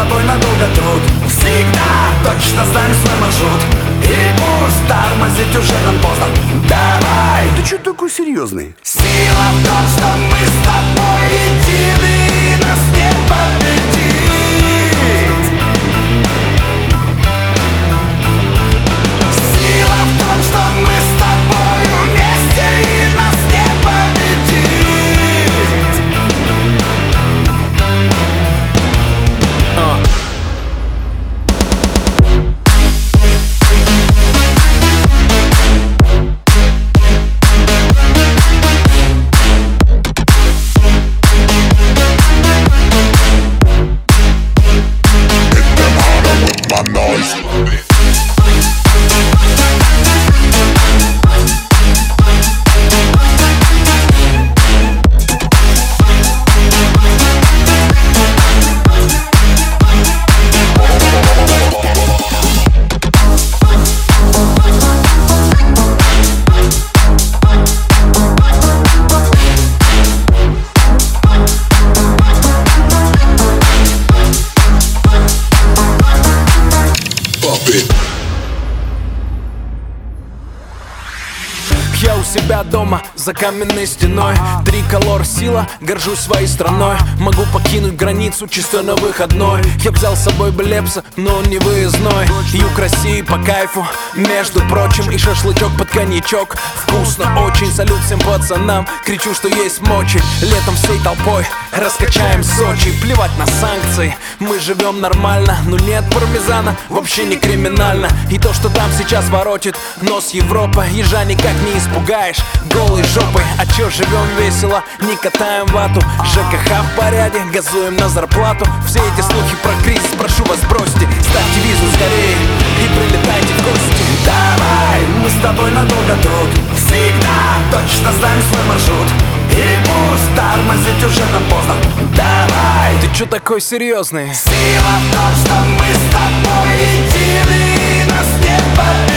тобой надолго тут. Всегда точно знаем свой маршрут. И пусть тормозить уже нам поздно. Давай! Ты чё такой серьезный? Сила в том, что мы с тобой едины, и нас не победить. Сила в том, что мы с тобой вместе, и нас не победить. Я у себя дома, за каменной стеной. Триколор сила, горжусь своей страной. Могу покинуть границу чисто на выходной. Я взял с собой Блепса, но он не выездной. Юг России по кайфу, между прочим. И шашлычок под коньячок, вкусно очень. Салют всем пацанам, кричу, что есть мочи. Летом всей толпой раскачаем Сочи. Плевать на санкции, мы живем нормально. Но нет пармезана, вообще не криминально. И то, что там сейчас воротит нос Европа, ежа никак не испугаешь голой жопой. А чё, живем весело, не катаем вату. ЖКХ в порядке, газуем на зарплату. Все эти слухи про кризис, прошу вас, бросьте. Ставьте визу скорее и прилетайте в гости. Давай, мы с тобой надолго тут. Всегда точно знаем свой маршрут. И пусть тормозить уже нам поздно. Давай! Ты чё такой серьезный? Сила в том, что мы с тобой едины, и нас не победить.